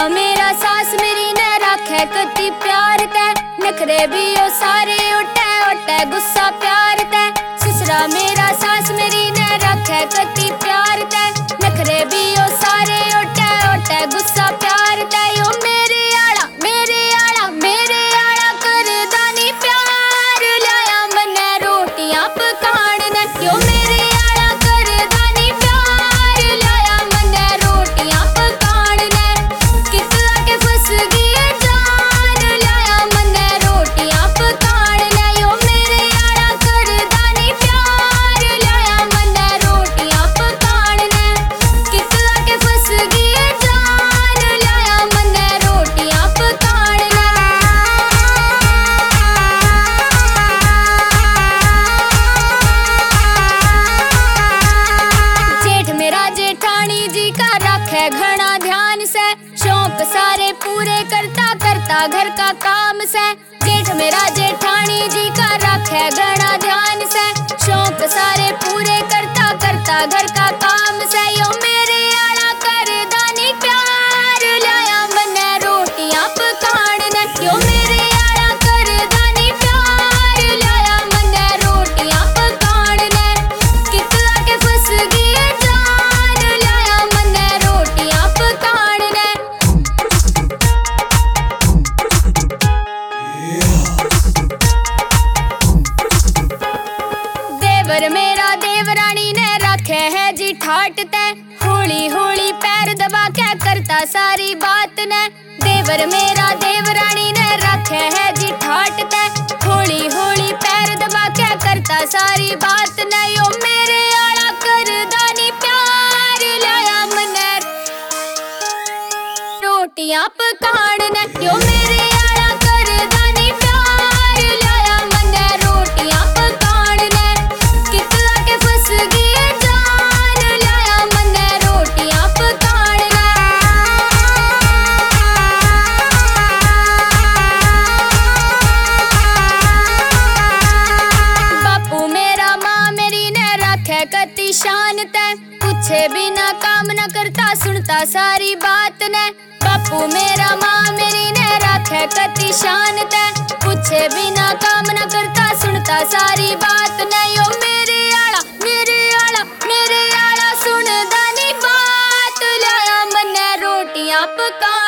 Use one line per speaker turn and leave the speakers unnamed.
ससुरा मेरा सास मेरी ने राखे कति प्यार ते, नखरे भी ओ सारे उठे उठे गुस्सा प्यार ते। ससुरा मेरा सास मेरी ने राखे कति प्यार ते, नखरे भी ओ सारे उठे उठे गुस्सा प्यार ते। यो मेरे आड़ा करदा नी प्यार, लाया मने रोटियां पकाण ने। यो मेरे आड़ा करदा नी प्यार, लाया मने रोटियां पकाण ने। कितला के फस गई जान, लाया मने रोटियां पकाण ने। यो मेरे आड़ा करदा नी प्यार, लाया मने रोटियां पकाण ने। कितला के फस गई जान, लाया मने रोटियां पकाण ने। जेठ मेरा जेठानी जी का राखे घना ध्यान से, शौक सारे पूरे करता करता घर का काम से। जेठ मेरा जेठानी जी का राखे घना ध्यान से, शौक सारे पूरे करता करता घर का काम से। यो मेरे आड़ा करदा नी प्यार, लाया मने रोटियां पकाण ने। यो मेरे आड़ा करदा नी प्यार, लाया मने रोटियां पकाण ने। कितला के फस गई जान, लाया मने रोटियां पकाण ने। देवर मेरा देवरानी ने राखे है जी ठाट ते, होली होली पैर दबा के करता सारी बात ने। देवर मेरा देवरानी ने राखे है जी ठाट ते, होली होली पैर दबा के करता सारी बात ने। यो मेरे आड़ा करदा नी प्यार, लाया मने रोटियां पकाण ने। यो मेरे आड़ा करदा नी प्यार, लाया मने रोटियां पकाण ने। कितला के फस गई जान, लाया मने रोटियां पकाण ने। बापू मेरा माँ मेरी ने राखे कति शान ते, पूछे बिना काम न करता सुनता सारी बात ने। बापू मेरा माँ मेरी ने राखे कति शान ते, पूछे बिना काम न करता सुनता सारी बात ने। यो मेरे आड़ा सुनदा नी बात, लाया मने रोटियां पका